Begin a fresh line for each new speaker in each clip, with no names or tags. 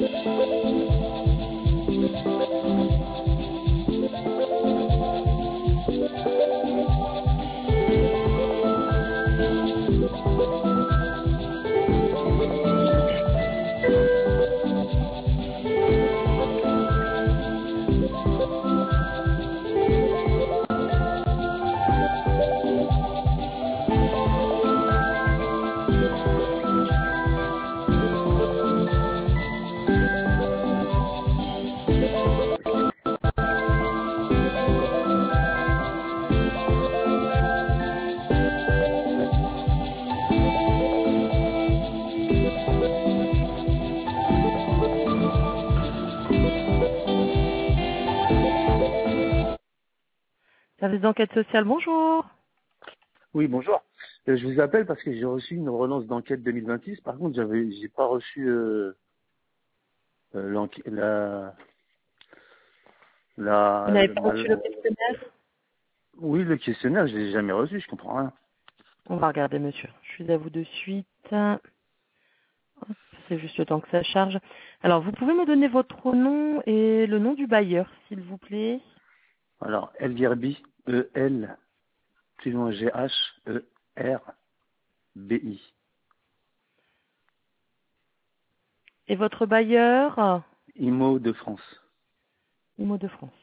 Service d'enquête sociale, bonjour.
Oui, bonjour. Je vous appelle parce que j'ai reçu une relance d'enquête 2026. Par contre, j'ai pas reçu
Vous
la,
n'avez
le,
pas reçu
mal-
le questionnaire?
oui, le questionnaire, je l'ai jamais reçu, je comprends rien.
On va regarder, monsieur. Je suis à vous de suite. Hop, c'est juste le temps que ça charge. Alors, vous pouvez me donner votre nom et le nom du bailleur, s'il vous plaît.
Alors, Elgerbi, E-L, plus loin G-H-E-R-B-I.
Et votre bailleur,
IMO de France.
IMO de France.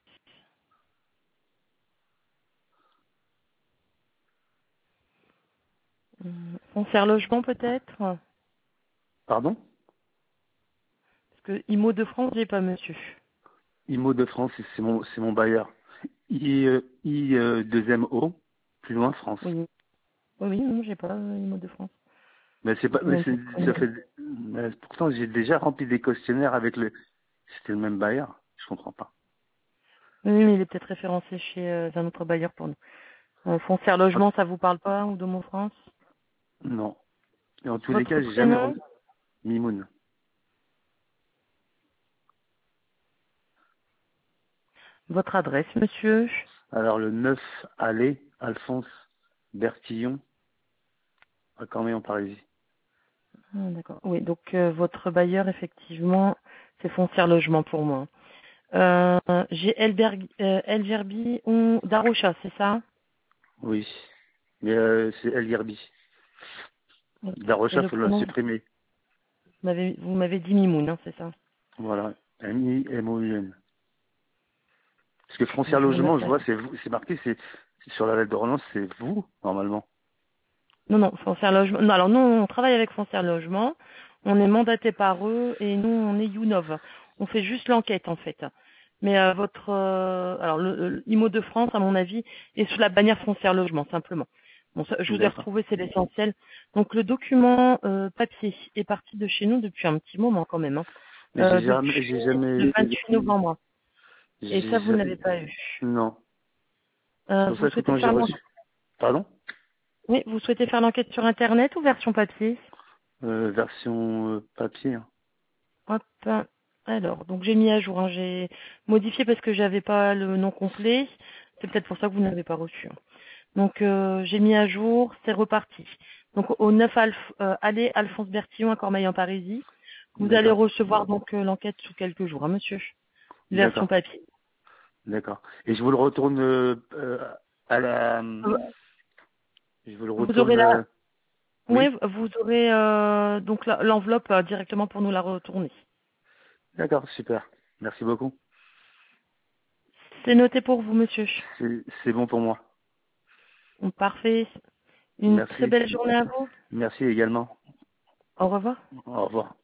Foncière logement, peut-être? Parce
Pardon?
que IMO de France, j'ai pas, monsieur.
IMO de France, c'est mon bailleur. I2MO, plus loin France.
Oui. Oui, oui, non, j'ai pas IMO de France.
Mais c'est pas,
J'ai
mais
même pas
ça
connu.
fait, mais pourtant j'ai déjà rempli des questionnaires avec c'était le même bailleur. Je comprends pas.
Oui, mais il est peut-être référencé chez un autre bailleur pour nous. Foncière logement, ça vous parle pas, ou de mon France?
Non. Et en tous les
Votre
cas, j'ai jamais
prénom?
reçu Mimoun.
Votre adresse, monsieur?
Alors le 9 Allée, Alphonse Bertillon, à Cormeil en Parisis.
Ah, d'accord. Oui, donc votre bailleur, effectivement, c'est Foncière Logement pour moi. J'ai El Gerbi ou Darocha, c'est ça?
Oui. Mais c'est El Yerbi.
Ok. Et
Darocha,
le
faut le
prénom,
supprimer.
vous m'avez dit Mimoun, hein, c'est ça?
Voilà. M-I-M-O-U-N. Parce que
Je
Frontière
vais
Logement,
remettre
je
ça.
vois, c'est vous, c'est marqué, c'est sur la lettre de relance, c'est vous, normalement.
Non, non, Foncière Logement. Non, alors nous, on travaille avec Foncière Logement. On est mandaté par eux et nous, on est Younov. On fait juste l'enquête, en fait. Mais votre, alors le IMO de France, à mon avis, est sous la bannière Foncière Logement, simplement. Bon, je vous ai
D'accord.
retrouvé, c'est l'essentiel. Donc le document papier est parti de chez nous depuis un petit moment quand même, hein.
Mais j'ai
Depuis le
jamais,
28 novembre. Et ça,
j'ai
vous
jamais,
n'avez pas eu.
non. C'est pour
Vous
ça que
souhaitez
quand j'ai
faire
reçu, pardon?
oui, vous souhaitez faire l'enquête sur Internet ou version papier?
Version papier, hein.
Hop. Alors, donc j'ai mis à jour, hein, j'ai modifié parce que j'avais pas le nom complet. C'est peut-être pour ça que vous n'avez pas reçu, hein. Donc j'ai mis à jour, c'est reparti. Donc au 9 allée Alphonse Bertillon à Cormeil en Parisis. Vous allez
D'accord.
recevoir donc l'enquête sous quelques jours, hein, monsieur. Version
D'accord.
papier.
D'accord. Et je vous le retourne à la,
Euh,
je vous le
Vous aurez
retourne,
la, oui,
oui.
vous aurez donc l'enveloppe directement pour nous la retourner.
D'accord, super. Merci beaucoup.
C'est noté pour vous, monsieur.
C'est bon pour moi.
Parfait. Une très
Merci.
belle journée à vous.
Merci également.
Au revoir.
Au revoir.